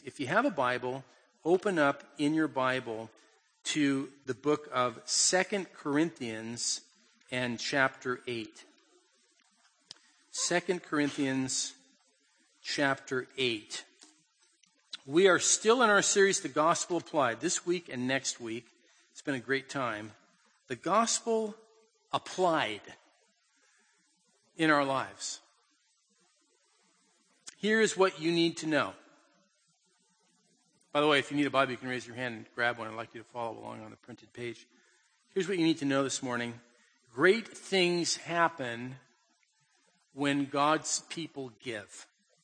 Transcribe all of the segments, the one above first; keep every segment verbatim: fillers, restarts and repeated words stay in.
If you have a Bible, open up in your Bible to the book of Second Corinthians and chapter eight. Second Corinthians chapter eight. We are still in our series, The Gospel Applied, this week and next week. It's been a great time. The Gospel Applied in our lives. Here is what you need to know. By the way, if you need a Bible, you can raise your hand and grab one. I'd like you to follow along on the printed page. Here's what you need to know this morning. Great things happen when God's people give.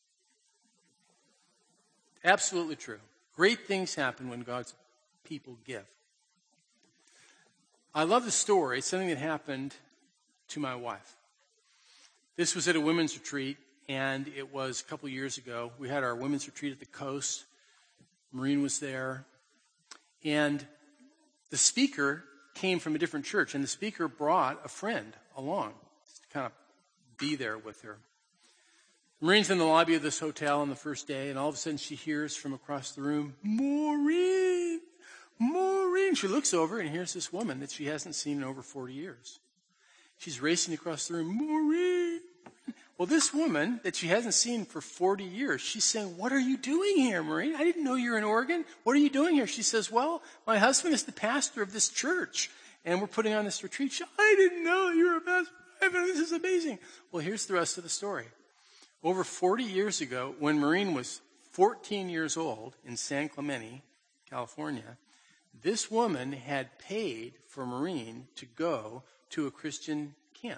Absolutely true. Great things happen when God's people give. I love the story. It's something that happened to my wife. This was at a women's retreat, and it was a couple years ago. We had our women's retreat at the coast. Maureen was there. And the speaker came from a different church, and the speaker brought a friend along to kind of be there with her. Maureen's in the lobby of this hotel on the first day, and all of a sudden she hears from across the room, Maureen, Maureen. She looks over and hears this woman that she hasn't seen in over forty years. She's racing across the room, Maureen. Well, this woman that she hasn't seen for forty years, she's saying, what are you doing here, Maureen? I didn't know you were in Oregon. What are you doing here? She says, well, my husband is the pastor of this church, and we're putting on this retreat. She, I didn't know you were a pastor. This is amazing. Well, here's the rest of the story. Over forty years ago, when Maureen was fourteen years old in San Clemente, California, this woman had paid for Maureen to go to a Christian camp.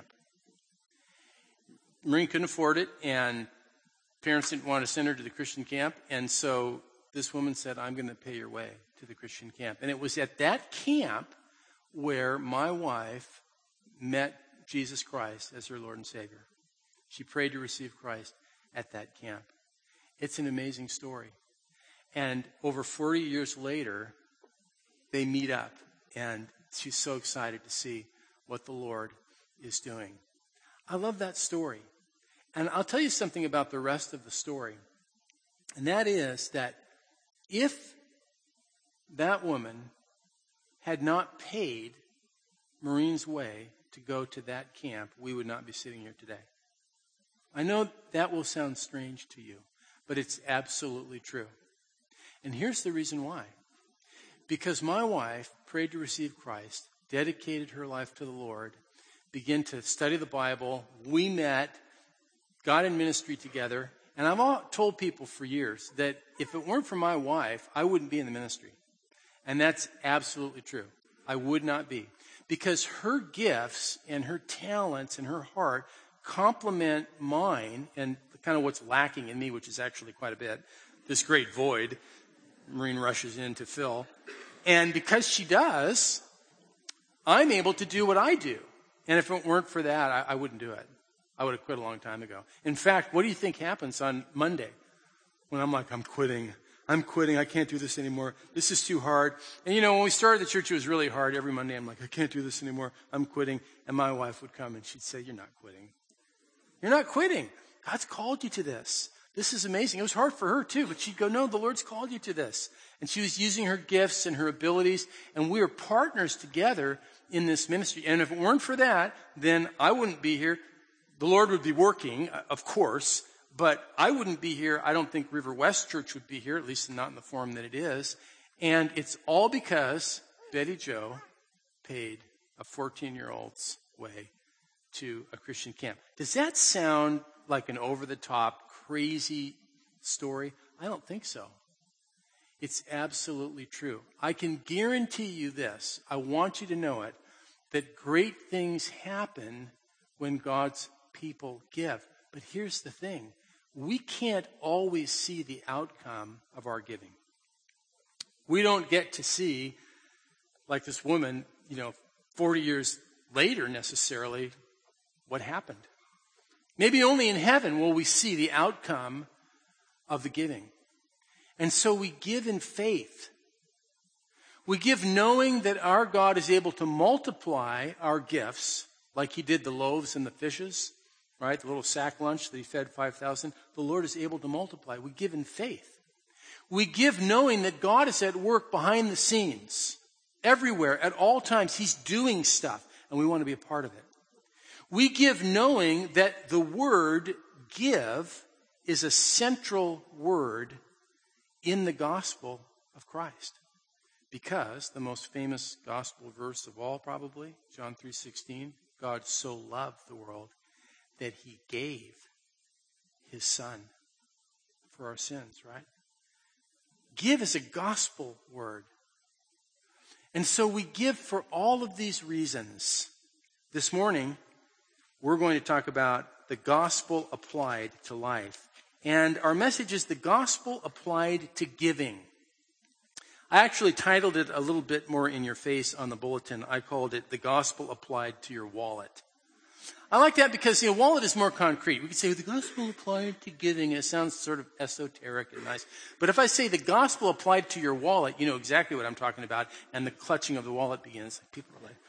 Maureen couldn't afford it, and parents didn't want to send her to the Christian camp, and so this woman said, I'm going to pay your way to the Christian camp. And it was at that camp where my wife met Jesus Christ as her Lord and Savior. She prayed to receive Christ at that camp. It's an amazing story. And over forty years later, they meet up, and she's so excited to see what the Lord is doing. I love that story. And I'll tell you something about the rest of the story. And that is that if that woman had not paid Maureen's way to go to that camp, we would not be sitting here today. I know that will sound strange to you, but it's absolutely true. And here's the reason why. Because my wife prayed to receive Christ, dedicated her life to the Lord, began to study the Bible. We met, got in ministry together. And I've all told people for years that if it weren't for my wife, I wouldn't be in the ministry. And that's absolutely true. I would not be. Because her gifts and her talents and her heart complement mine and kind of what's lacking in me, which is actually quite a bit. This great void Maureen rushes in to fill. And because she does, I'm able to do what I do. And if it weren't for that, I, I wouldn't do it. I would have quit a long time ago. In fact, what do you think happens on Monday when I'm like, I'm quitting. I'm quitting. I can't do this anymore. This is too hard. And you know, when we started the church, it was really hard. Every Monday, I'm like, I can't do this anymore. I'm quitting. And my wife would come and she'd say, you're not quitting. You're not quitting. God's called you to this. This is amazing. It was hard for her too, but she'd go, no, the Lord's called you to this. And she was using her gifts and her abilities, and we are partners together in this ministry. And if it weren't for that, then I wouldn't be here. The Lord would be working, of course, but I wouldn't be here. I don't think River West Church would be here, at least not in the form that it is. And it's all because Betty Jo paid a fourteen-year-old's way to a Christian camp. Does that sound like an over-the-top, crazy story? I don't think so. It's absolutely true. I can guarantee you this. I want you to know it, that great things happen when God's people give. But here's the thing. We can't always see the outcome of our giving. We don't get to see, like this woman, you know, forty years later necessarily, what happened. Maybe only in heaven will we see the outcome of the giving. And so we give in faith. We give knowing that our God is able to multiply our gifts like he did the loaves and the fishes, right? The little sack lunch that he fed five thousand. The Lord is able to multiply. We give in faith. We give knowing that God is at work behind the scenes, everywhere, at all times. He's doing stuff, and we want to be a part of it. We give knowing that the word give is a central word in the gospel of Christ. Because the most famous gospel verse of all, probably, John three sixteen, God so loved the world that he gave his son for our sins, right? Give is a gospel word. And so we give for all of these reasons. This morning, we're going to talk about the gospel applied to life. And our message is the gospel applied to giving. I actually titled it a little bit more in your face on the bulletin. I called it the gospel applied to your wallet. I like that because, you know, wallet is more concrete. We could say the gospel applied to giving. It sounds sort of esoteric and nice. But if I say the gospel applied to your wallet, you know exactly what I'm talking about. And the clutching of the wallet begins. People are like...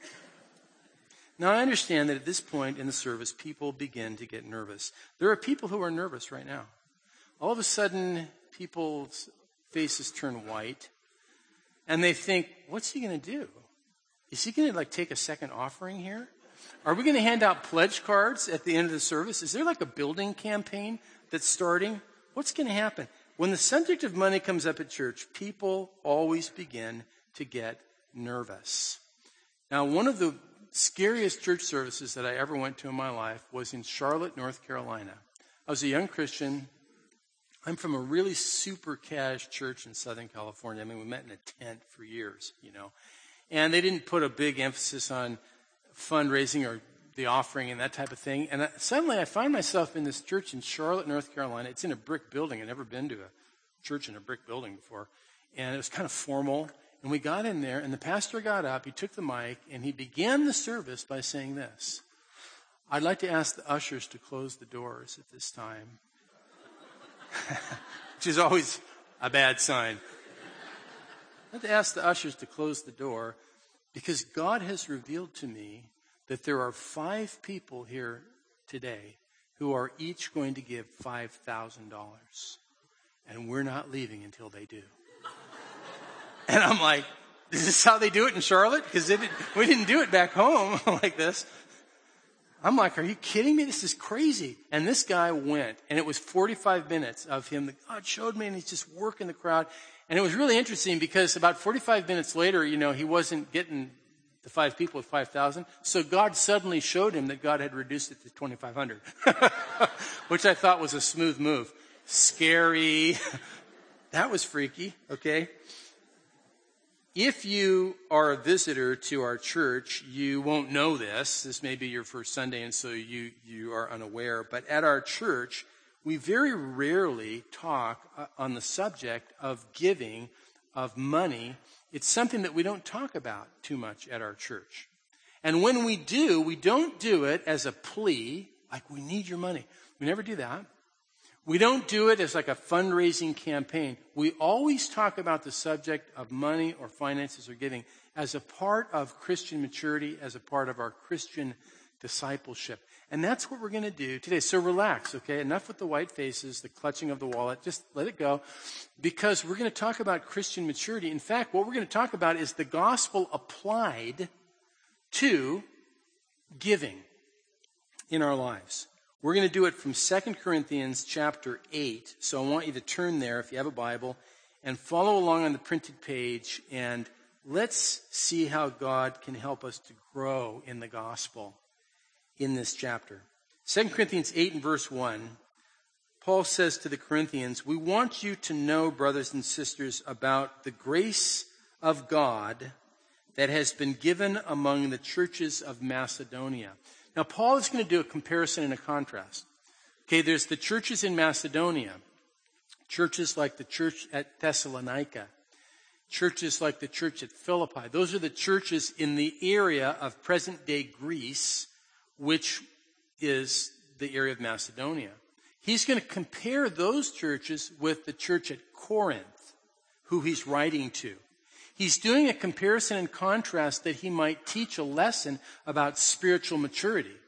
Now, I understand that at this point in the service, people begin to get nervous. There are people who are nervous right now. All of a sudden, people's faces turn white. And they think, what's he going to do? Is he going to, like, take a second offering here? Are we going to hand out pledge cards at the end of the service? Is there, like, a building campaign that's starting? What's going to happen? When the subject of money comes up at church, people always begin to get nervous. Now, one of the scariest church services that I ever went to in my life was in Charlotte, North Carolina. I was a young Christian. I'm from a really super cash church in Southern California. I mean, we met in a tent for years, you know. And they didn't put a big emphasis on fundraising or the offering and that type of thing. And I, suddenly I find myself in this church in Charlotte, North Carolina. It's in a brick building. I'd never been to a church in a brick building before. And it was kind of formal. And we got in there, and the pastor got up, he took the mic, and he began the service by saying this: I'd like to ask the ushers to close the doors at this time. Which is always a bad sign. I'd like to ask the ushers to close the door because God has revealed to me that there are five people here today who are each going to give five thousand dollars. And we're not leaving until they do. And I'm like, is this how they do it in Charlotte? Because we didn't do it back home like this. I'm like, are you kidding me? This is crazy. And this guy went, and it was forty-five minutes of him that God showed me, and he's just working the crowd. And it was really interesting because about forty-five minutes later, you know, he wasn't getting the five people with five thousand. So God suddenly showed him that God had reduced it to twenty-five hundred, which I thought was a smooth move. Scary. That was freaky, okay? If you are a visitor to our church, you won't know this. This may be your first Sunday, and so you, you are unaware. But at our church, we very rarely talk uh, on the subject of giving, of money. It's something that we don't talk about too much at our church. And when we do, we don't do it as a plea, like we need your money. We never do that. We don't do it as like a fundraising campaign. We always talk about the subject of money or finances or giving as a part of Christian maturity, as a part of our Christian discipleship. And that's what we're going to do today. So relax, okay? Enough with the white faces, the clutching of the wallet. Just let it go. Because we're going to talk about Christian maturity. In fact, what we're going to talk about is the gospel applied to giving in our lives. We're going to do it from Second Corinthians chapter eight. So I want you to turn there if you have a Bible and follow along on the printed page. And let's see how God can help us to grow in the gospel in this chapter. Second Corinthians eight and verse one, Paul says to the Corinthians, we want you to know, brothers and sisters, about the grace of God that has been given among the churches of Macedonia. Now, Paul is going to do a comparison and a contrast. Okay, there's the churches in Macedonia, churches like the church at Thessalonica, churches like the church at Philippi. Those are the churches in the area of present-day Greece, which is the area of Macedonia. He's going to compare those churches with the church at Corinth, who he's writing to. He's doing a comparison and contrast that he might teach a lesson about spiritual maturity.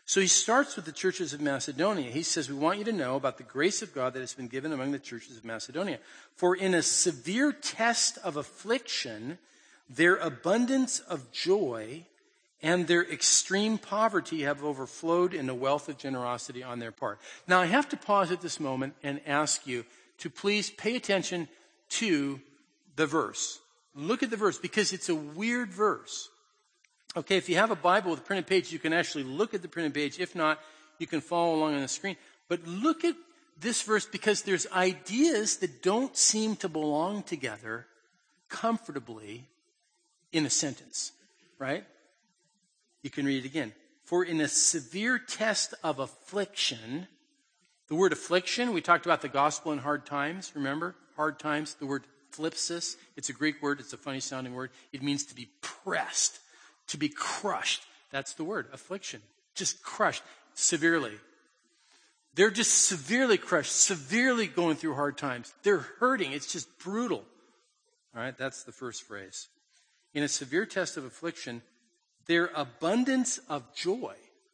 So he starts with the churches of Macedonia. He says, we want you to know about the grace of God that has been given among the churches of Macedonia. For in a severe test of affliction, their abundance of joy and their extreme poverty have overflowed in a wealth of generosity on their part. Now, I have to pause at this moment and ask you to please pay attention to the verse. Look at the verse, because it's a weird verse. Okay, if you have a Bible with a printed page, you can actually look at the printed page. If not, you can follow along on the screen. But look at this verse, because there's ideas that don't seem to belong together comfortably in a sentence, right? You can read it again. For in a severe test of affliction, the word affliction, we talked about the gospel in hard times, remember? Hard times, the word thlipsis, it's a Greek word, it's a funny sounding word. It means to be pressed. To be crushed. That's the word, affliction. Just crushed severely. They're just severely crushed, severely going through hard times. They're hurting. It's just brutal. All right, that's the first phrase. In a severe test of affliction, their abundance of joy.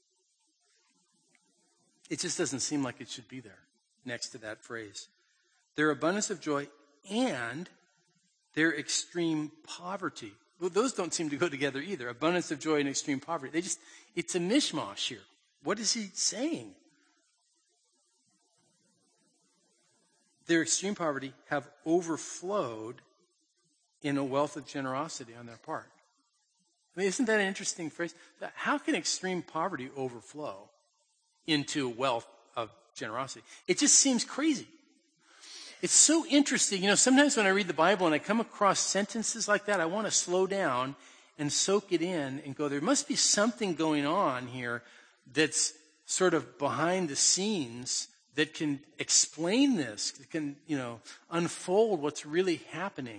It just doesn't seem like it should be there next to that phrase. Their abundance of joy and their extreme poverty. Well, those don't seem to go together either. Abundance of joy and extreme poverty. They just, it's a mishmash here. What is he saying? Their extreme poverty have overflowed in a wealth of generosity on their part. I mean, isn't that an interesting phrase? How can extreme poverty overflow into wealth of generosity? It just seems crazy. It's so interesting. You know, sometimes when I read the Bible and I come across sentences like that, I want to slow down and soak it in and go, there must be something going on here that's sort of behind the scenes that can explain this, that can, you know, unfold what's really happening.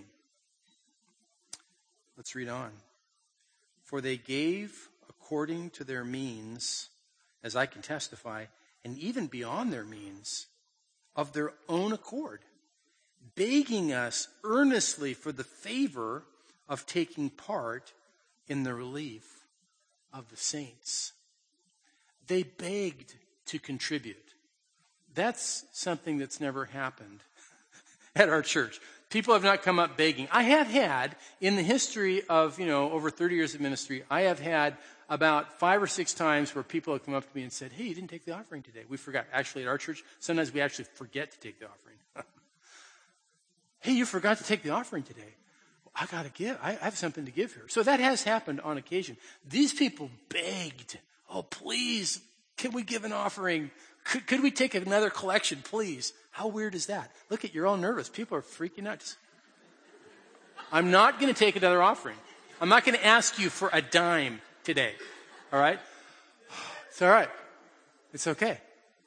Let's read on. For they gave according to their means, as I can testify, and even beyond their means, of their own accord, begging us earnestly for the favor of taking part in the relief of the saints. They begged to contribute. That's something that's never happened at our church. People have not come up begging. I have had, in the history of, you know, over thirty years of ministry, I have had about five or six times where people have come up to me and said, hey, you didn't take the offering today. We forgot. Actually, at our church, sometimes we actually forget to take the offering. Hey, you forgot to take the offering today. Well, I got to give. I have something to give here. So that has happened on occasion. These people begged, oh, please, can we give an offering? Could, could we take another collection, please? How weird is that? Look at, you're all nervous. People are freaking out. I'm not going to take another offering. I'm not going to ask you for a dime today. All right? It's all right. It's okay.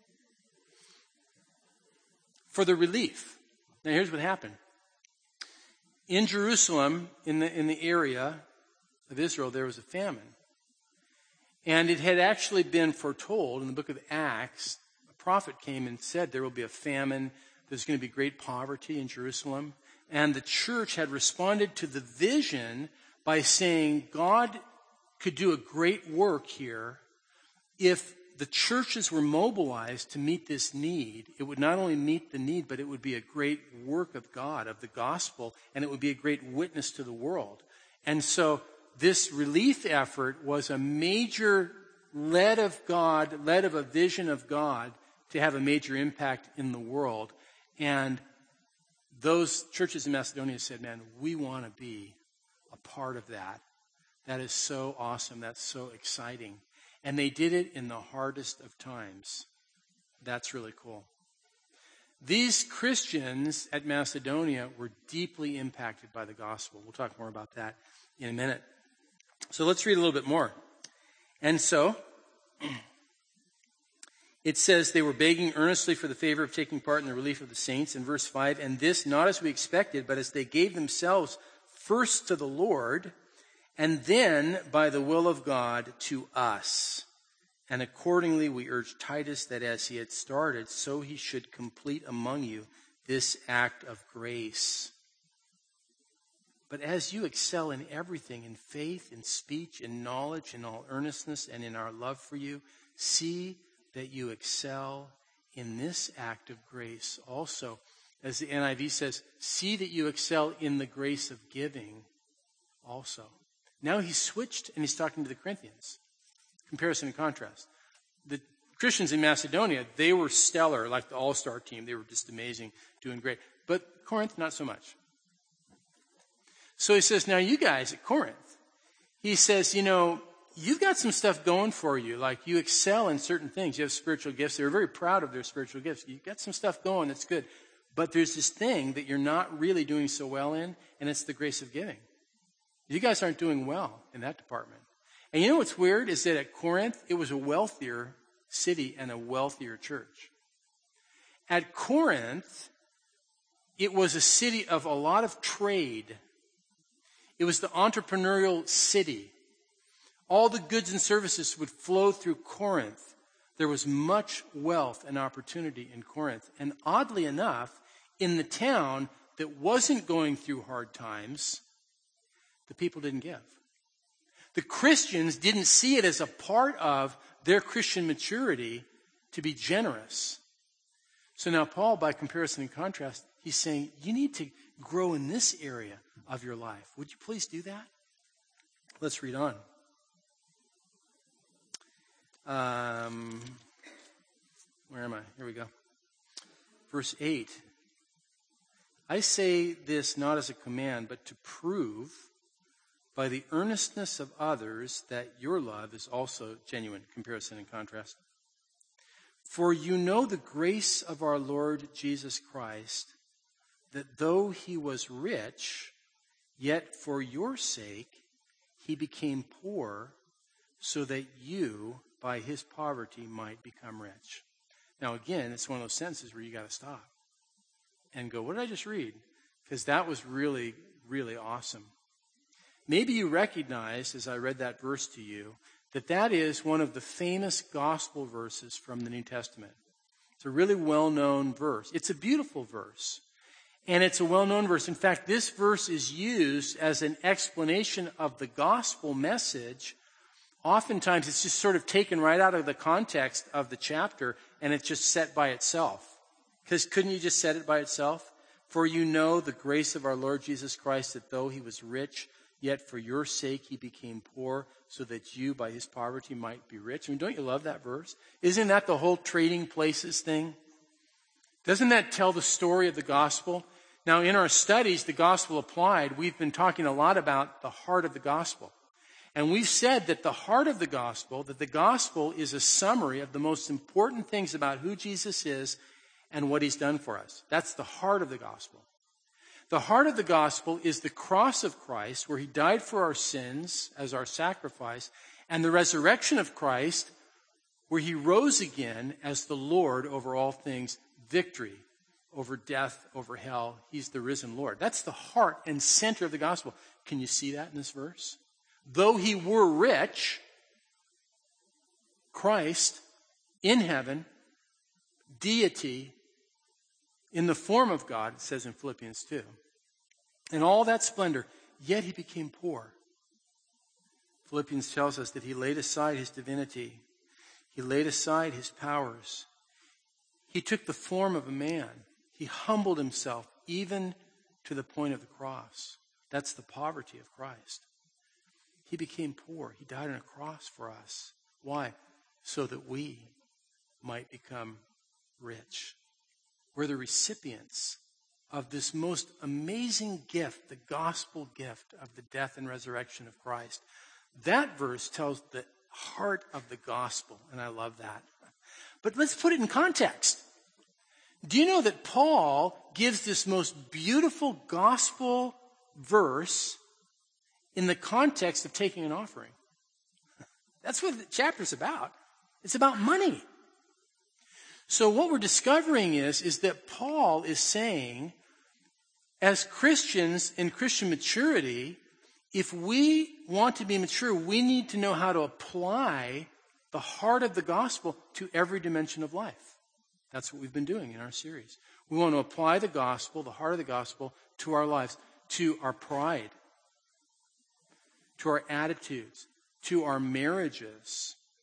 For the relief. Now here's what happened. In Jerusalem, in the, in the area of Israel, there was a famine. And it had actually been foretold in the book of Acts. A prophet came and said there will be a famine. There's going to be great poverty in Jerusalem. And the church had responded to the vision by saying God could do a great work here if the churches were mobilized to meet this need. It would not only meet the need, but it would be a great work of God, of the gospel, and it would be a great witness to the world. And so this relief effort was a major led of God, led of a vision of God to have a major impact in the world. And those churches in Macedonia said, man, we want to be a part of that. That is so awesome. That's so exciting. And they did it in the hardest of times. That's really cool. These Christians at Macedonia were deeply impacted by the gospel. We'll talk more about that in a minute. So let's read a little bit more. And so, it says they were begging earnestly for the favor of taking part in the relief of the saints in verse five. And this not as we expected, but as they gave themselves first to the Lord, and then, by the will of God, to us. And accordingly, we urge Titus that as he had started, so he should complete among you this act of grace. But as you excel in everything, in faith, in speech, in knowledge, in all earnestness, and in our love for you, see that you excel in this act of grace also. As the N I V says, see that you excel in the grace of giving also. Now he's switched and he's talking to the Corinthians. Comparison and contrast. The Christians in Macedonia, they were stellar, like the all-star team. They were just amazing, doing great. But Corinth, not so much. So he says, now you guys at Corinth, he says, you know, you've got some stuff going for you. Like you excel in certain things. You have spiritual gifts. They're very proud of their spiritual gifts. You've got some stuff going that's good. But there's this thing that you're not really doing so well in, and it's the grace of giving. You guys aren't doing well in that department. And you know what's weird is that at Corinth, it was a wealthier city and a wealthier church. At Corinth, it was a city of a lot of trade. It was the entrepreneurial city. All the goods and services would flow through Corinth. There was much wealth and opportunity in Corinth. And oddly enough, in the town that wasn't going through hard times, the people didn't give. The Christians didn't see it as a part of their Christian maturity to be generous. So now Paul, by comparison and contrast, he's saying, you need to grow in this area of your life. Would you please do that? Let's read on. Um, where am I? Here we go. Verse eight. I say this not as a command, but to prove by the earnestness of others that your love is also genuine. Comparison and contrast. For you know the grace of our Lord Jesus Christ, that though he was rich, yet for your sake he became poor, so that you, by his poverty, might become rich. Now again, it's one of those sentences where you got to stop and go, what did I just read? Because that was really, really awesome. Maybe you recognize, as I read that verse to you, that that is one of the famous gospel verses from the New Testament. It's a really well-known verse. It's a beautiful verse. And it's a well-known verse. In fact, this verse is used as an explanation of the gospel message. Oftentimes, it's just sort of taken right out of the context of the chapter, and it's just set by itself. Because couldn't you just set it by itself? For you know the grace of our Lord Jesus Christ, that though he was rich, yet for your sake he became poor, so that you by his poverty might be rich. I mean, don't you love that verse? Isn't that the whole trading places thing? Doesn't that tell the story of the gospel? Now, in our studies, The Gospel Applied, we've been talking a lot about the heart of the gospel. And we've said that the heart of the gospel, that the gospel is a summary of the most important things about who Jesus is and what he's done for us. That's the heart of the gospel. The heart of the gospel is the cross of Christ, where he died for our sins as our sacrifice, and the resurrection of Christ, where he rose again as the Lord over all things, victory over death, over hell. He's the risen Lord. That's the heart and center of the gospel. Can you see that in this verse? Though he were rich, Christ in heaven, deity, in the form of God, it says in Philippians two. In all that splendor, yet he became poor. Philippians tells us that he laid aside his divinity. He laid aside his powers. He took the form of a man. He humbled himself even to the point of the cross. That's the poverty of Christ. He became poor. He died on a cross for us. Why? So that we might become rich. We're the recipients of this most amazing gift, the gospel gift of the death and resurrection of Christ. That verse tells the heart of the gospel, and I love that. But let's put it in context. Do you know that Paul gives this most beautiful gospel verse in the context of taking an offering? That's what the chapter's about. It's about money. So what we're discovering is, is that Paul is saying, as Christians in Christian maturity, if we want to be mature, we need to know how to apply the heart of the gospel to every dimension of life. That's what we've been doing in our series. We want to apply the gospel, the heart of the gospel, to our lives, to our pride, to our attitudes, to our marriages,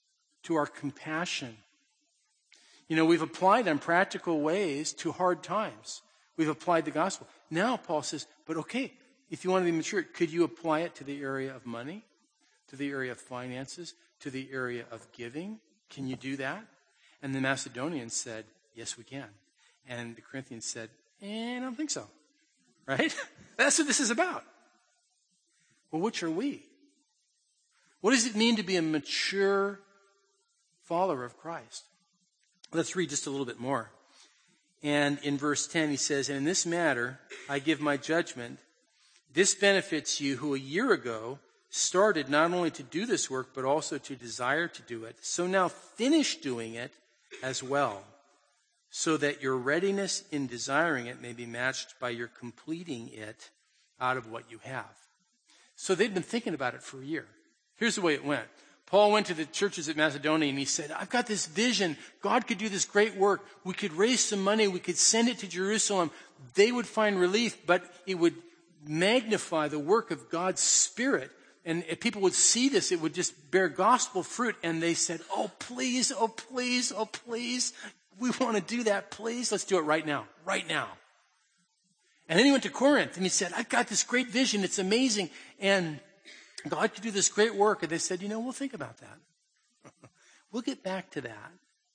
to our compassion. You know, we've applied in practical ways to hard times. We've applied the gospel. Now Paul says, but okay, if you want to be mature, could you apply it to the area of money, to the area of finances, to the area of giving? Can you do that? And the Macedonians said, yes, we can. And the Corinthians said, eh, I don't think so. Right? That's what this is about. Well, which are we? What does it mean to be a mature follower of Christ? Let's read just a little bit more. And in verse ten, he says, and in this matter, I give my judgment. This benefits you who a year ago started not only to do this work, but also to desire to do it. So now finish doing it as well, so that your readiness in desiring it may be matched by your completing it out of what you have. So they'd been thinking about it for a year. Here's the way it went. Paul went to the churches at Macedonia and he said, I've got this vision. God could do this great work. We could raise some money. We could send it to Jerusalem. They would find relief, but it would magnify the work of God's Spirit. And if people would see this, it would just bear gospel fruit. And they said, oh, please, oh, please, oh, please. We want to do that, please. Let's do it right now, right now. And then he went to Corinth and he said, I've got this great vision. It's amazing. And God could do this great work. And they said, you know, we'll think about that. We'll get back to that.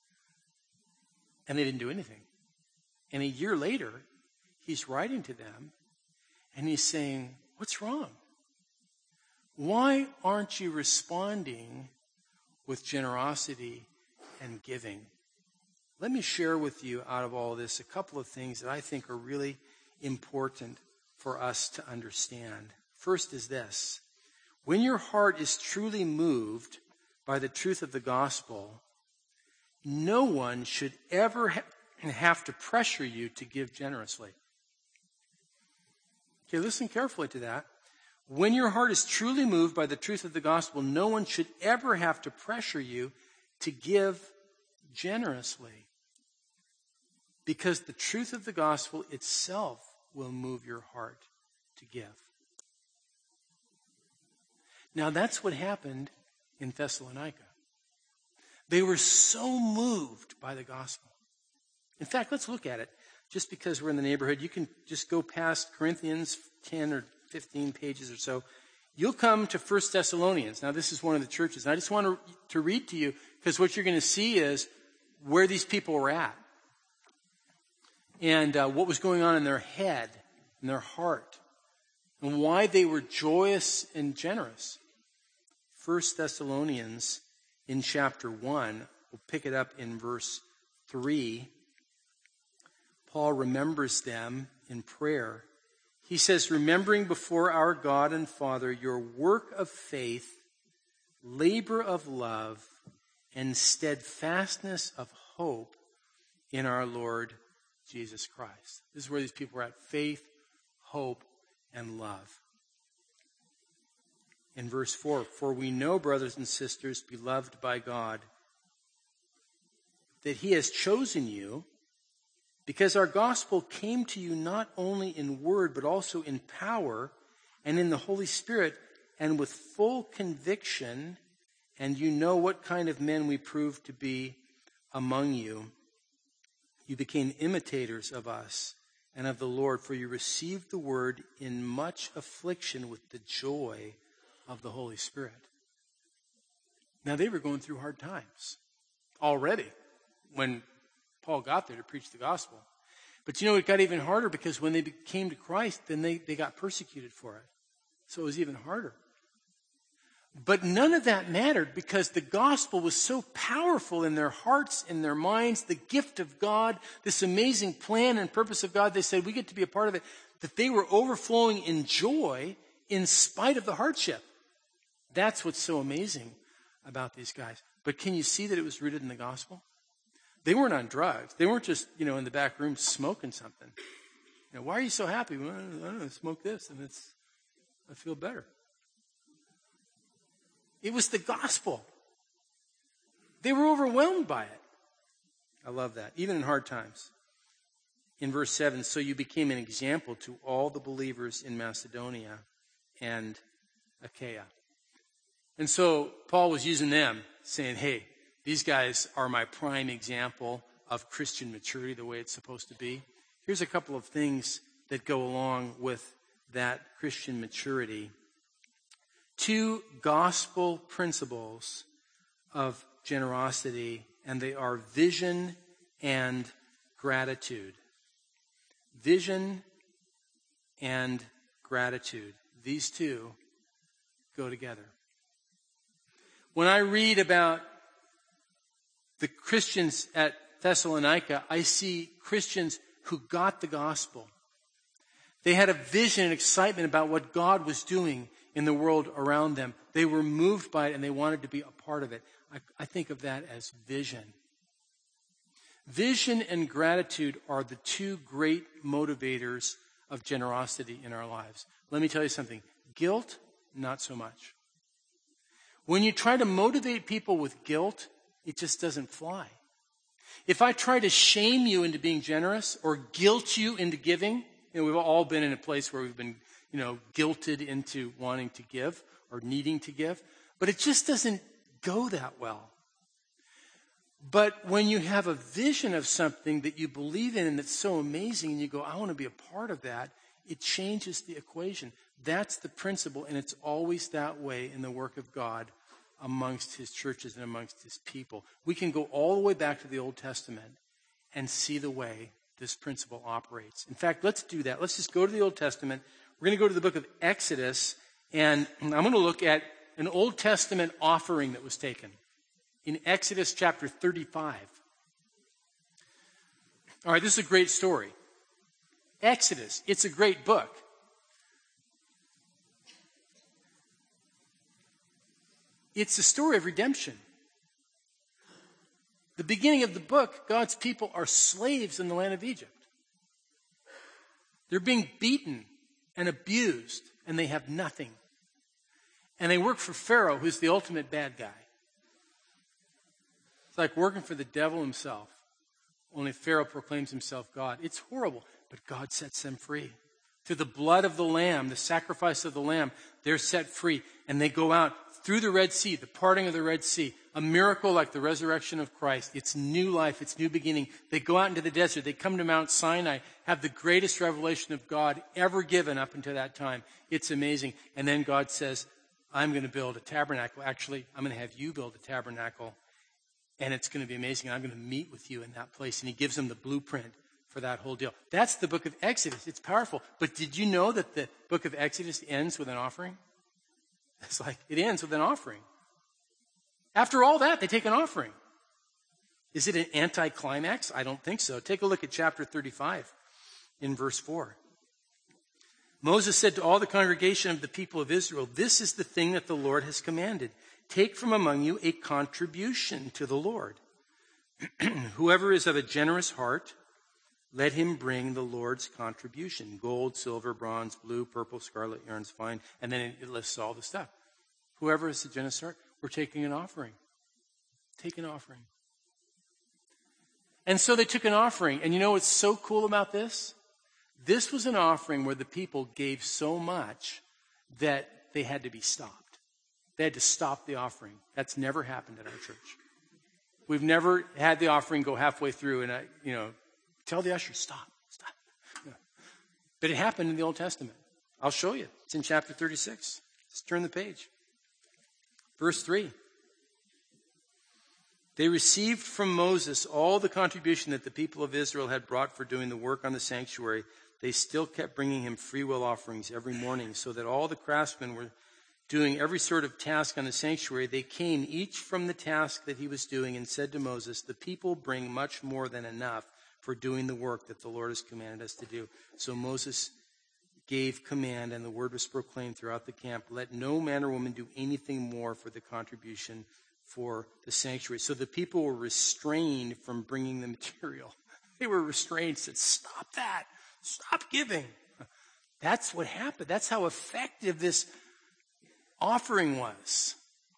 And they didn't do anything. And a year later, he's writing to them and he's saying, what's wrong? Why aren't you responding with generosity and giving? Let me share with you out of all this a couple of things that I think are really important for us to understand. First is this. When your heart is truly moved by the truth of the gospel, no one should ever ha- have to pressure you to give generously. Okay, listen carefully to that. When your heart is truly moved by the truth of the gospel, no one should ever have to pressure you to give generously. Because the truth of the gospel itself will move your heart to give. Now that's what happened in Thessalonica. They were so moved by the gospel. In fact, let's look at it. Just because we're in the neighborhood, you can just go past Corinthians ten or fifteen pages or so. You'll come to First Thessalonians. Now this is one of the churches. And I just want to, to read to you because what you're going to see is where these people were at. And uh, what was going on in their head, in their heart, and why they were joyous and generous. First Thessalonians in chapter one, we'll pick it up in verse three. Paul remembers them in prayer. He says, remembering before our God and Father your work of faith, labor of love, and steadfastness of hope in our Lord Jesus Christ. This is where these people were at. Faith, hope, and love. In verse four, for we know, brothers and sisters, beloved by God, that he has chosen you because our gospel came to you not only in word, but also in power and in the Holy Spirit and with full conviction, and you know what kind of men we proved to be among you. You became imitators of us and of the Lord, for you received the word in much affliction with the joy of the Holy Spirit. Now, they were going through hard times already when Paul got there to preach the gospel. But you know, it got even harder because when they came to Christ, then they, they got persecuted for it. So it was even harder. But none of that mattered because the gospel was so powerful in their hearts, in their minds, the gift of God, this amazing plan and purpose of God. They said, we get to be a part of it, that they were overflowing in joy in spite of the hardship. That's what's so amazing about these guys. But can you see that it was rooted in the gospel? They weren't on drugs. They weren't just, you know, in the back room smoking something. You know, why are you so happy? Well, I don't know, smoke this and it's, I feel better. It was the gospel. They were overwhelmed by it. I love that. Even in hard times. In verse seven, so you became an example to all the believers in Macedonia and Achaia. And so Paul was using them, saying, hey, These guys are my prime example of Christian maturity, the way it's supposed to be. Here's a couple of things that go along with that Christian maturity. Two gospel principles of generosity, and they are vision and gratitude. Vision and gratitude. These two go together. When I read about the Christians at Thessalonica, I see Christians who got the gospel. They had a vision and excitement about what God was doing in the world around them. They were moved by it and they wanted to be a part of it. I, I think of that as vision. Vision and gratitude are the two great motivators of generosity in our lives. Let me tell you something. Guilt, not so much. When you try to motivate people with guilt, it just doesn't fly. If I try to shame you into being generous or guilt you into giving, you know, we've all been in a place where we've been, you know, guilted into wanting to give or needing to give, but it just doesn't go that well. But when you have a vision of something that you believe in and that's so amazing and you go, I want to be a part of that, it changes the equation. That's the principle, and it's always that way in the work of God amongst his churches and amongst his people. We can go all the way back to the Old Testament and see the way this principle operates. In fact, let's do that. Let's just go to the Old Testament. We're going to go to the book of Exodus, and I'm going to look at an Old Testament offering that was taken in Exodus chapter thirty-five. All right, this is a great story. Exodus, it's a great book. It's the story of redemption. The beginning of the book, God's people are slaves in the land of Egypt. They're being beaten and abused, and they have nothing. And they work for Pharaoh, who's the ultimate bad guy. It's like working for the devil himself, only Pharaoh proclaims himself God. It's horrible, but God sets them free. Through the blood of the Lamb, the sacrifice of the Lamb, they're set free. And they go out through the Red Sea, the parting of the Red Sea, a miracle like the resurrection of Christ. It's new life, it's new beginning. They go out into the desert. They come to Mount Sinai, have the greatest revelation of God ever given up until that time. It's amazing. And then God says, I'm going to build a tabernacle. Actually, I'm going to have you build a tabernacle. And it's going to be amazing. I'm going to meet with you in that place. And he gives them the blueprint for that whole deal. That's the book of Exodus. It's powerful. But did you know that the book of Exodus ends with an offering? It's like, it ends with an offering. After all that, they take an offering. Is it an anticlimax? I don't think so. Take a look at chapter thirty-five in verse four. Moses said to all the congregation of the people of Israel, this is the thing that the Lord has commanded. Take from among you a contribution to the Lord. Whoever is of a generous heart, let him bring the Lord's contribution. Gold, silver, bronze, blue, purple, scarlet, yarns, fine. And then it lists all the stuff. Whoever is a generous heart, we're taking an offering. Take an offering. And so they took an offering. And you know what's so cool about this? This was an offering where the people gave so much that they had to be stopped. They had to stop the offering. That's never happened in our church. We've never had the offering go halfway through and, I, you know, tell the usher, stop, stop. No. But it happened in the Old Testament. I'll show you. It's in chapter thirty-six. Let's turn the page. Verse three. They received from Moses all the contribution that the people of Israel had brought for doing the work on the sanctuary. They still kept bringing him free will offerings every morning, so that all the craftsmen were doing every sort of task on the sanctuary. They came each from the task that he was doing and said to Moses, the people bring much more than enough for doing the work that the Lord has commanded us to do. So Moses gave command, and the word was proclaimed throughout the camp, let no man or woman do anything more for the contribution for the sanctuary. So the people were restrained from bringing the material. They were restrained, said, stop that. Stop giving. That's what happened. That's how effective this offering was.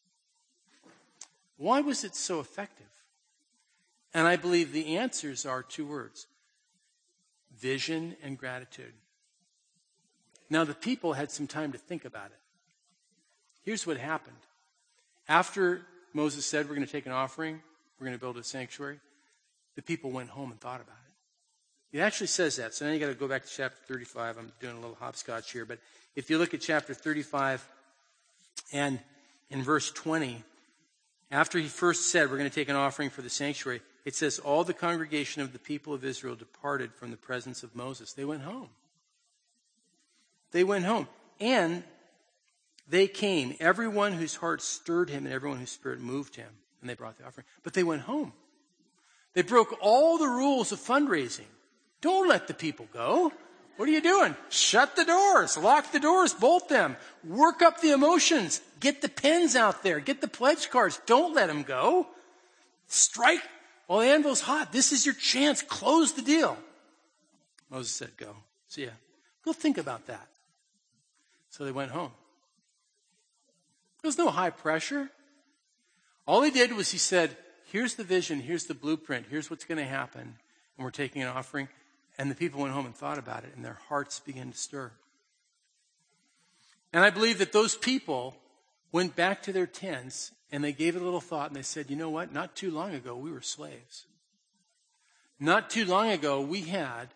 Why was it so effective? And I believe the answers are two words: vision and gratitude. Now, the people had some time to think about it. Here's what happened. After Moses said, we're going to take an offering, we're going to build a sanctuary, the people went home and thought about it. It actually says that. So now you got to go back to chapter thirty-five. I'm doing a little hopscotch here. But if you look at chapter thirty-five and in verse twenty, after he first said, we're going to take an offering for the sanctuary, it says, all the congregation of the people of Israel departed from the presence of Moses. They went home. They went home. And they came, everyone whose heart stirred him and everyone whose spirit moved him. And they brought the offering. But they went home. They broke all the rules of fundraising. Don't let the people go. What are you doing? Shut the doors. Lock the doors. Bolt them. Work up the emotions. Get the pens out there. Get the pledge cards. Don't let them go. Strike while the anvil's hot. This is your chance. Close the deal. Moses said, go. See ya. Go think about that. So they went home. There was no high pressure. All he did was he said, here's the vision. Here's the blueprint. Here's what's going to happen. And we're taking an offering. And the people went home and thought about it, and their hearts began to stir. And I believe that those people went back to their tents, and they gave it a little thought, and they said, you know what? Not too long ago, we were slaves. Not too long ago, we had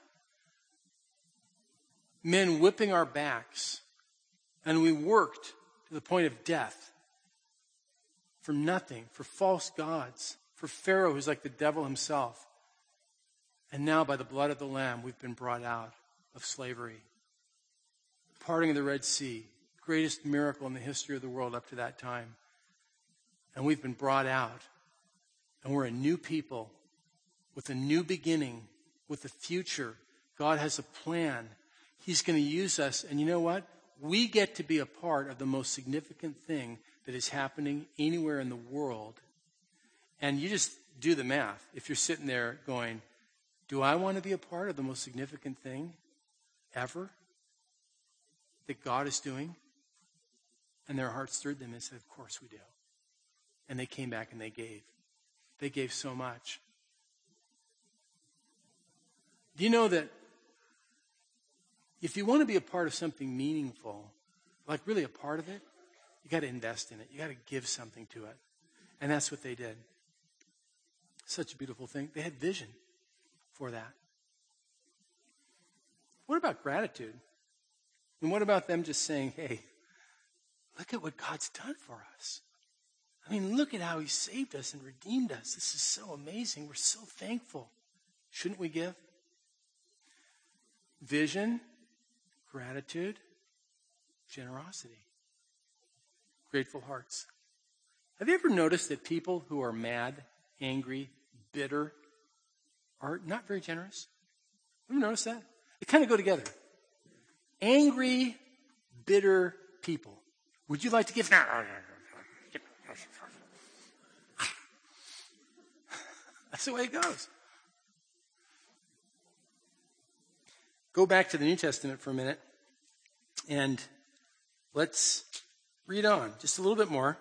men whipping our backs, and we worked to the point of death for nothing, for false gods, for Pharaoh, who's like the devil himself. And now, by the blood of the Lamb, we've been brought out of slavery. Parting of the Red Sea, greatest miracle in the history of the world up to that time. And we've been brought out. And we're a new people with a new beginning, with a future. God has a plan. He's going to use us. And you know what? We get to be a part of the most significant thing that is happening anywhere in the world. And you just do the math. If you're sitting there going, do I want to be a part of the most significant thing ever that God is doing? And their hearts stirred them and said, of course we do. And they came back and they gave. They gave so much. Do you know that if you want to be a part of something meaningful, like really a part of it, you got to invest in it. You got to give something to it. And that's what they did. Such a beautiful thing. They had vision for that. What about gratitude? And what about them just saying, hey, look at what God's done for us. I mean, look at how he saved us and redeemed us. This is so amazing. We're so thankful. Shouldn't we give? Vision, gratitude, generosity, grateful hearts. Have you ever noticed that people who are mad, angry, bitter, are not very generous? Have you noticed that? They kind of go together. Angry, bitter people. Would you like to give? That's the way it goes. Go back to the New Testament for a minute, and let's read on just a little bit more.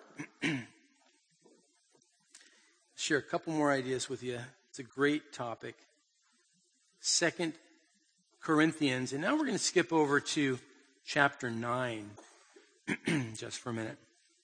Share a couple more ideas with you. It's a great topic. Second Corinthians, and now we're going to skip over to chapter nine just for a minute.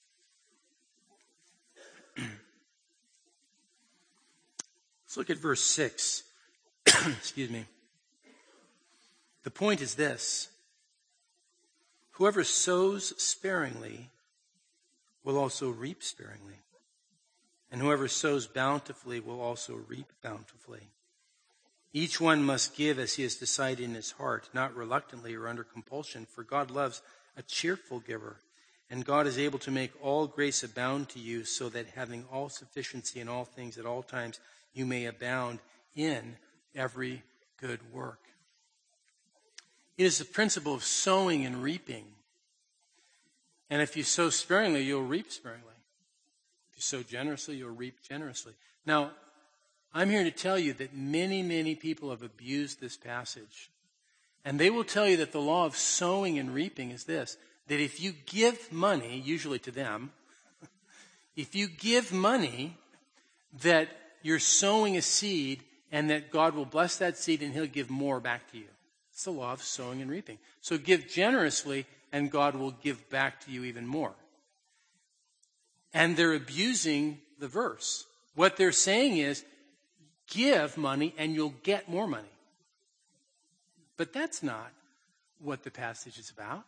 Let's look at verse six. Excuse me. The point is this: whoever sows sparingly will also reap sparingly, and whoever sows bountifully will also reap bountifully. Each one must give as he has decided in his heart, not reluctantly or under compulsion, for God loves a cheerful giver. And God is able to make all grace abound to you, so that having all sufficiency in all things at all times, you may abound in every good work. It is the principle of sowing and reaping. And if you sow sparingly, you'll reap sparingly. If you sow generously, you'll reap generously. Now, I'm here to tell you that many, many people have abused this passage. And they will tell you that the law of sowing and reaping is this: that if you give money, usually to them, if you give money, that you're sowing a seed and that God will bless that seed and he'll give more back to you. It's the law of sowing and reaping. So give generously and God will give back to you even more. And they're abusing the verse. What they're saying is, give money and you'll get more money. But that's not what the passage is about.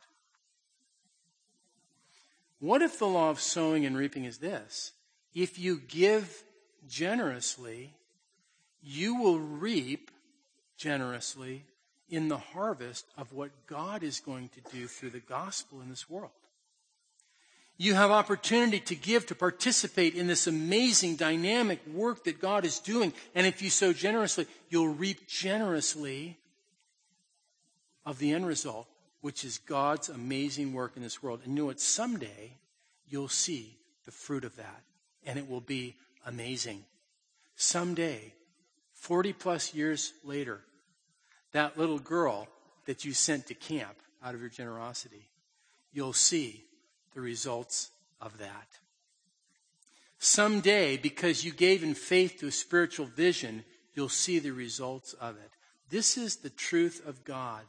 What if the law of sowing and reaping is this? If you give generously, you will reap generously in the harvest of what God is going to do through the gospel in this world. You have opportunity to give, to participate in this amazing dynamic work that God is doing. And if you sow generously, you'll reap generously of the end result, which is God's amazing work in this world. And you know what? Someday you'll see the fruit of that, and it will be amazing. Someday, forty plus years later, that little girl that you sent to camp out of your generosity, you'll see the results of that. Someday, because you gave in faith to a spiritual vision, you'll see the results of it. This is the truth of God.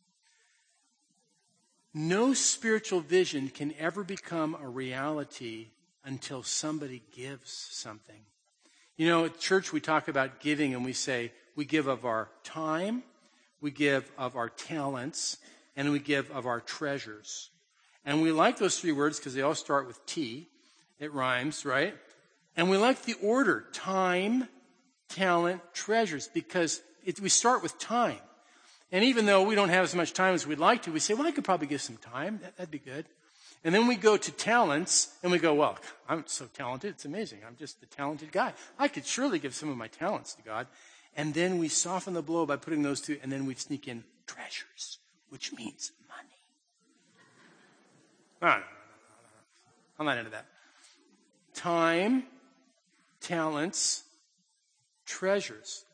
No spiritual vision can ever become a reality until somebody gives something. You know, at church we talk about giving and we say we give of our time, we give of our talents, and we give of our treasures. And we like those three words because they all start with T. It rhymes, right? And we like the order, time, talent, treasures, because it, we start with time. And even though we don't have as much time as we'd like to, we say, well, I could probably give some time. That, that'd be good. And then we go to talents, and we go, well, I'm so talented. It's amazing. I'm just a talented guy. I could surely give some of my talents to God. And then we soften the blow by putting those two, and then we sneak in treasures, which means money. No, no, no, no, no. I'm not into that. Time, talents, treasures.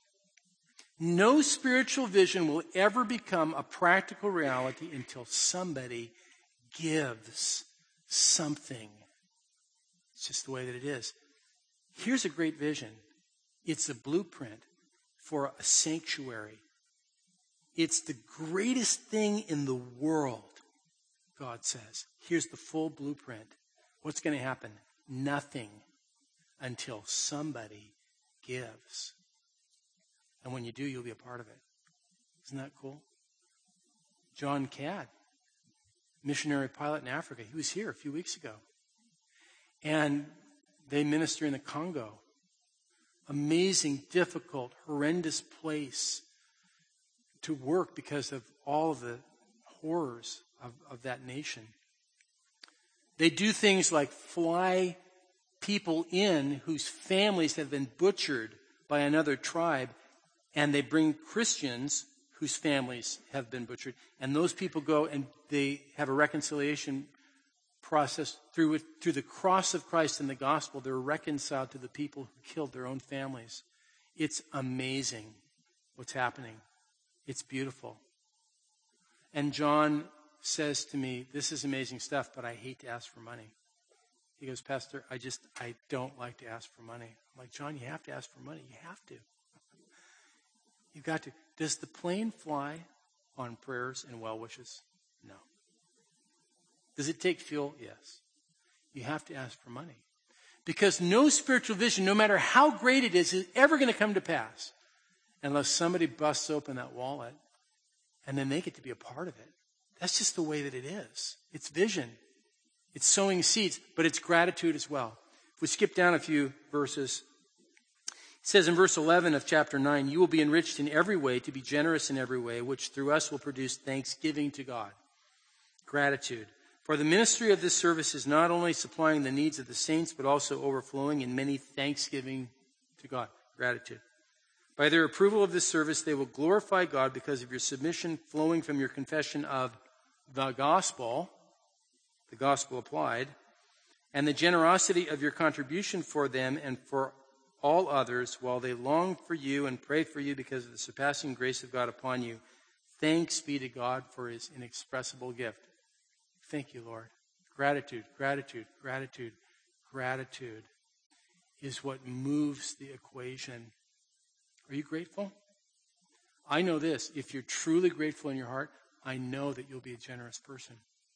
No spiritual vision will ever become a practical reality until somebody gives something. It's just the way that it is. Here's a great vision. It's a blueprint for a sanctuary. It's the greatest thing in the world, God says. Here's the full blueprint. What's going to happen? Nothing until somebody gives. And when you do, you'll be a part of it. Isn't that cool? John Cadd, missionary pilot in Africa, he was here a few weeks ago. And they minister in the Congo. Amazing, difficult, horrendous place to work because of all of the horrors of, of that nation. They do things like fly people in whose families have been butchered by another tribe, and they bring Christians whose families have been butchered. And those people go and they have a reconciliation process through it, through the cross of Christ and the gospel. They're reconciled to the people who killed their own families. It's amazing what's happening. It's beautiful. And John says to me, this is amazing stuff, but I hate to ask for money. He goes, Pastor, I just, I don't like to ask for money. I'm like, John, you have to ask for money. You have to. You've got to. Does the plane fly on prayers and well wishes? No. Does it take fuel? Yes. You have to ask for money. Because no spiritual vision, no matter how great it is, is ever going to come to pass unless somebody busts open that wallet and then they get to be a part of it. That's just the way that it is. It's vision. It's sowing seeds, but it's gratitude as well. If we skip down a few verses, it says in verse eleven of chapter nine, you will be enriched in every way to be generous in every way, which through us will produce thanksgiving to God. Gratitude. For the ministry of this service is not only supplying the needs of the saints, but also overflowing in many thanksgiving to God. Gratitude. By their approval of this service, they will glorify God because of your submission flowing from your confession of the gospel, the gospel applied, and the generosity of your contribution for them and for all others, while they long for you and pray for you because of the surpassing grace of God upon you. Thanks be to God for his inexpressible gift. Thank you, Lord. Gratitude, gratitude, gratitude, gratitude is what moves the equation. Are you grateful? I know this. If you're truly grateful in your heart, I know that you'll be a generous person.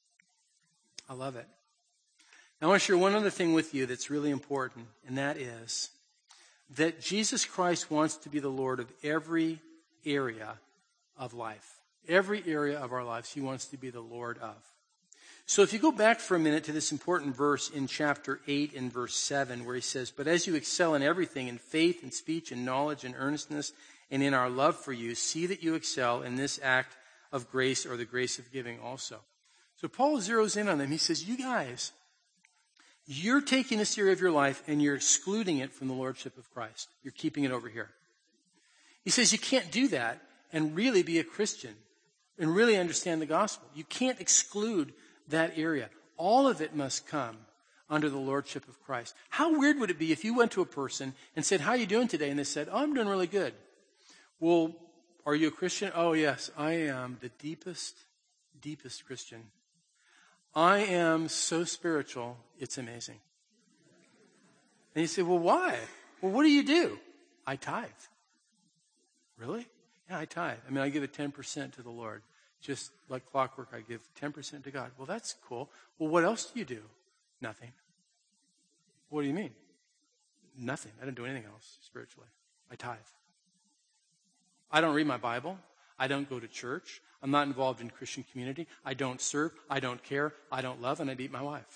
I love it. Now, I want to share one other thing with you that's really important, and that is that Jesus Christ wants to be the Lord of every area of life. Every area of our lives he wants to be the Lord of. So if you go back for a minute to this important verse in chapter eight and verse seven where he says, "But as you excel in everything, in faith and speech and knowledge and earnestness and in our love for you, see that you excel in this act of grace or the grace of giving also." So Paul zeroes in on them. He says, you guys, you're taking this area of your life and you're excluding it from the lordship of Christ. You're keeping it over here. He says you can't do that and really be a Christian and really understand the gospel. You can't exclude that area. All of it must come under the lordship of Christ. How weird would it be if you went to a person and said, "How are you doing today?" And they said, "Oh, I'm doing really good." Well, are you a Christian? "Oh, yes, I am the deepest, deepest Christian. I am so spiritual, it's amazing." And you say, "Well, why?" "Well, what do you do?" "I tithe." "Really?" "Yeah, I tithe. I mean, I give it ten percent to the Lord. Just like clockwork, I give ten percent to God." "Well, that's cool. Well, what else do you do?" "Nothing." "What do you mean?" "Nothing. I don't do anything else spiritually. I tithe. I don't read my Bible. I don't go to church. I'm not involved in Christian community. I don't serve. I don't care. I don't love, and I beat my wife."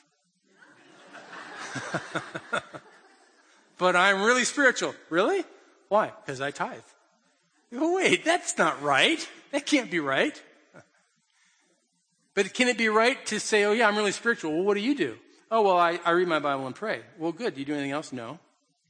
"But I'm really spiritual." "Really? Why?" "Because I tithe." "Oh, wait, that's not right. That can't be right." But can it be right to say, "Oh, yeah, I'm really spiritual"? "Well, what do you do?" "Oh, well, I, I read my Bible and pray." "Well, good. Do you do anything else?" "No."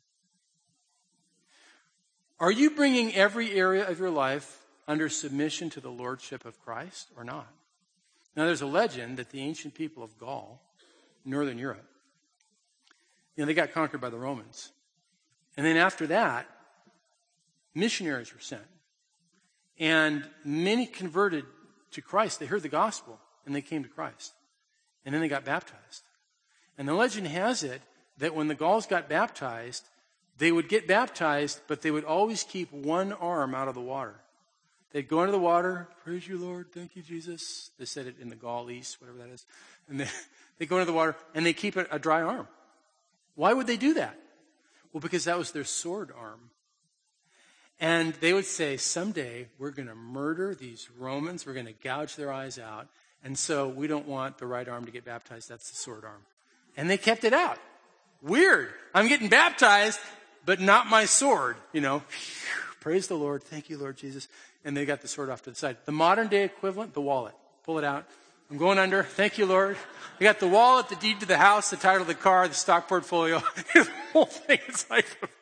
Are you bringing every area of your life under submission to the lordship of Christ or not? Now, there's a legend that the ancient people of Gaul, Northern Europe, you know, they got conquered by the Romans. And then after that, missionaries were sent. And many converted to Christ. They heard the gospel and they came to Christ. And then they got baptized. And the legend has it that when the Gauls got baptized, they would get baptized, but they would always keep one arm out of the water. They'd go into the water, "Praise you, Lord, thank you, Jesus." They said it in the Gaullese, whatever that is. And they, they go into the water, and they keep a, a dry arm. Why would they do that? Well, because that was their sword arm. And they would say, "Someday we're going to murder these Romans. We're going to gouge their eyes out. And so we don't want the right arm to get baptized. That's the sword arm." And they kept it out. Weird. I'm getting baptized, but not my sword, you know. Praise the Lord. Thank you, Lord Jesus. And they got the sword off to the side. The modern day equivalent, the wallet. Pull it out. "I'm going under. Thank you, Lord." You got the wallet, the deed to the house, the title of the car, the stock portfolio. The whole thing is like,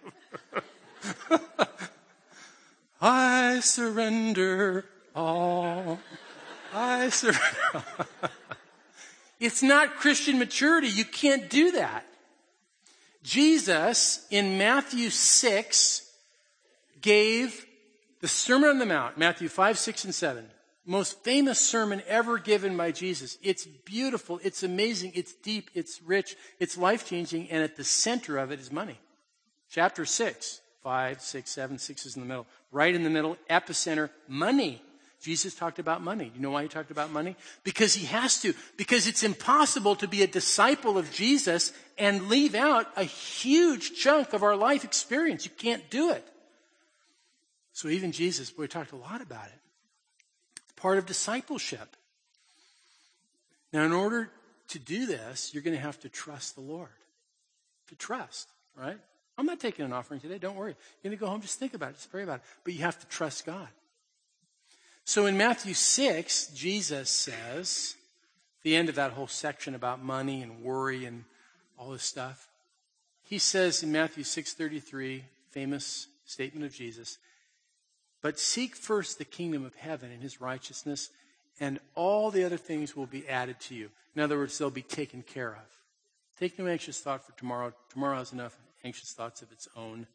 "I surrender all. I surrender all." It's not Christian maturity. You can't do that. Jesus, in Matthew six, gave the Sermon on the Mount, Matthew five, six, and seven. Most famous sermon ever given by Jesus. It's beautiful, it's amazing, it's deep, it's rich, it's life-changing, and at the center of it is money. Chapter six, five, six, seven, six is in the middle. Right in the middle, epicenter, money. Jesus talked about money. You know why he talked about money? Because he has to. Because it's impossible to be a disciple of Jesus and leave out a huge chunk of our life experience. You can't do it. So even Jesus, boy, talked a lot about it. It's part of discipleship. Now, in order to do this, you're going to have to trust the Lord. To trust, right? I'm not taking an offering today. Don't worry. You're going to go home, just think about it. Just pray about it. But you have to trust God. So in Matthew six, Jesus says, the end of that whole section about money and worry and all this stuff, he says in Matthew six thirty-three, famous statement of Jesus, "But seek first the kingdom of heaven and his righteousness, and all the other things will be added to you." In other words, they'll be taken care of. Take no anxious thought for tomorrow. Tomorrow has enough anxious thoughts of its own.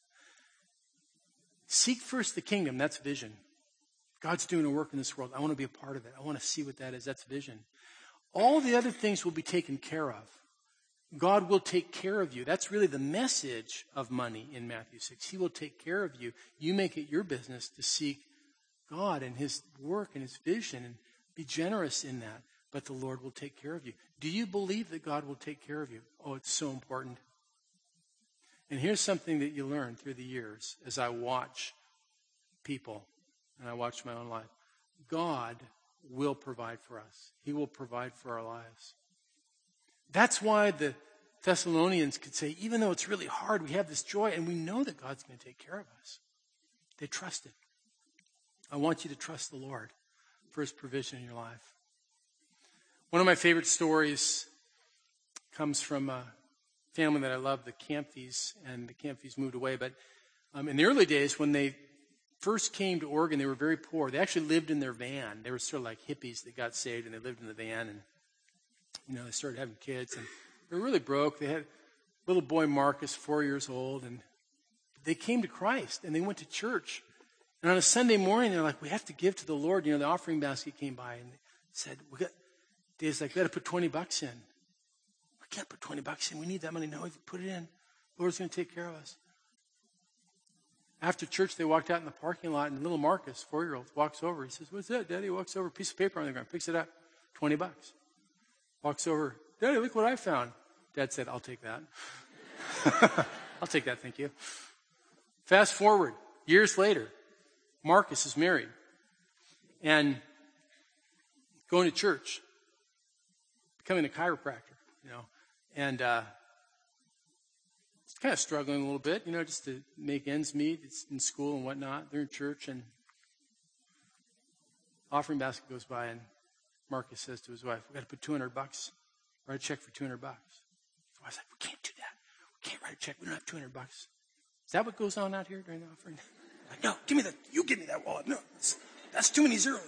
Seek first the kingdom. That's vision. God's doing a work in this world. I want to be a part of it. I want to see what that is. That's vision. All the other things will be taken care of. God will take care of you. That's really the message of money in Matthew six. He will take care of you. You make it your business to seek God and his work and his vision and be generous in that. But the Lord will take care of you. Do you believe that God will take care of you? Oh, it's so important. And here's something that you learn through the years as I watch people and I watch my own life. God will provide for us. He will provide for our lives. That's why the Thessalonians could say, even though it's really hard, we have this joy and we know that God's going to take care of us. They trusted. I want you to trust the Lord for his provision in your life. One of my favorite stories comes from a family that I love, the Camphies, and the Camphies moved away. But um, in the early days, when they first came to Oregon, they were very poor. They actually lived in their van. They were sort of like hippies that got saved, and they lived in the van. And, you know, they started having kids, and they were really broke. They had a little boy, Marcus, four years old, and they came to Christ, and they went to church. And on a Sunday morning, they're like, we have to give to the Lord. You know, the offering basket came by, and they said, we got, Dave's like, we got to put twenty bucks in. We can't put twenty bucks in. We need that money. No, if you put it in, the Lord's going to take care of us. After church, they walked out in the parking lot, and little Marcus, four-year-old, walks over. He says, what's that, Daddy? He walks over, a piece of paper on the ground, picks it up, twenty bucks. Walks over, Daddy, look what I found. Dad said, I'll take that. I'll take that, thank you. Fast forward, years later, Marcus is married and going to church, becoming a chiropractor, you know, and uh, kind of struggling a little bit, you know, just to make ends meet. It's in school and whatnot. They're in church, and offering basket goes by, and Marcus says to his wife, we got to put two hundred bucks, write a check for two hundred bucks. His wife's like, we can't do that. We can't write a check. We don't have two hundred bucks. Is that what goes on out here during the offering? Like, no, give me the, you give me that wallet. No, that's, that's too many zeros.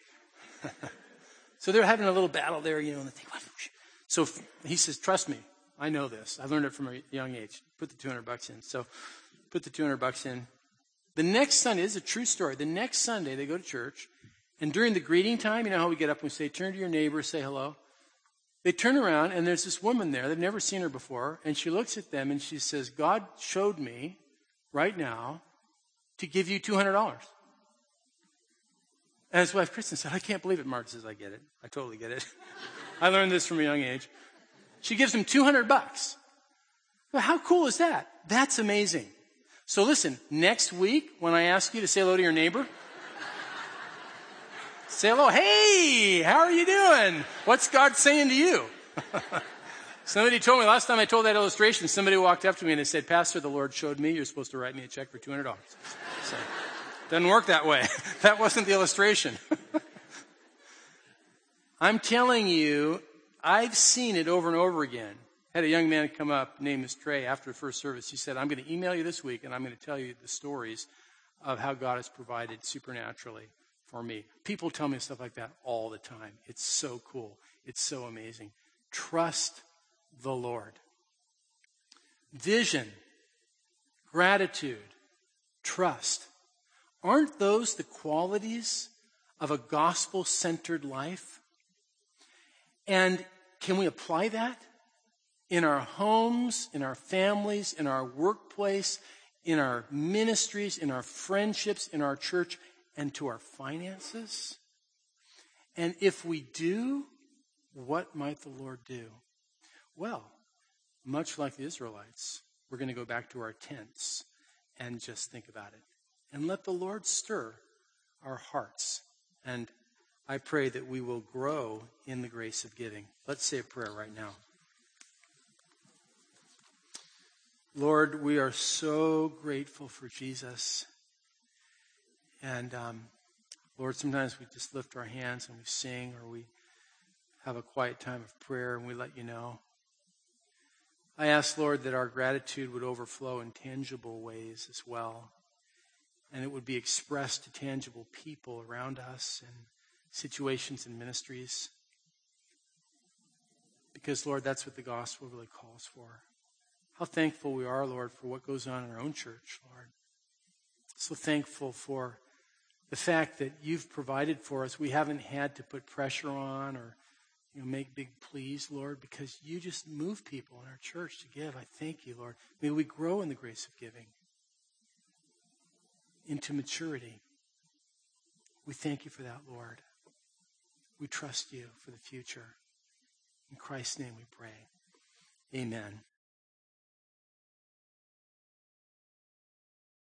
So they're having a little battle there, you know, and they think, what? So he says, trust me, I know this. I learned it from a young age. Put the two hundred bucks in. So put the two hundred bucks in. The next Sunday, this is a true story. The next Sunday, they go to church, and during the greeting time, you know how we get up and we say, turn to your neighbor, say hello. They turn around, and there's this woman there. They've never seen her before, and she looks at them, and she says, God showed me right now to give you two hundred dollars. And his wife, Kristen, said, I can't believe it. Mark says, I get it. I totally get it. I learned this from a young age. She gives him two hundred bucks. Well, how cool is that? That's amazing. So listen, next week, when I ask you to say hello to your neighbor, say hello. Hey, how are you doing? What's God saying to you? Somebody told me, last time I told that illustration, somebody walked up to me and they said, Pastor, the Lord showed me you're supposed to write me a check for two hundred dollars. So, doesn't work that way. That wasn't the illustration. I'm telling you, I've seen it over and over again. I had a young man come up, name is Trey, after the first service. He said, I'm going to email you this week, and I'm going to tell you the stories of how God has provided supernaturally for me. People tell me stuff like that all the time. It's so cool. It's so amazing. Trust the Lord. Vision, gratitude, trust. Aren't those the qualities of a gospel-centered life? And can we apply that in our homes, in our families, in our workplace, in our ministries, in our friendships, in our church, and to our finances? And if we do, what might the Lord do? Well, much like the Israelites, we're going to go back to our tents and just think about it. And let the Lord stir our hearts. And I pray that we will grow in the grace of giving. Let's say a prayer right now. Lord, we are so grateful for Jesus. And um, Lord, sometimes we just lift our hands and we sing, or we have a quiet time of prayer and we let you know. I ask, Lord, that our gratitude would overflow in tangible ways as well. And it would be expressed to tangible people around us and situations and ministries. Because, Lord, that's what the gospel really calls for. How thankful we are, Lord, for what goes on in our own church, Lord. So thankful for the fact that you've provided for us. We haven't had to put pressure on or you know, make big pleas, Lord, because you just move people in our church to give. I thank you, Lord. May we grow in the grace of giving into maturity. We thank you for that, Lord. We trust you for the future. In Christ's name we pray. Amen.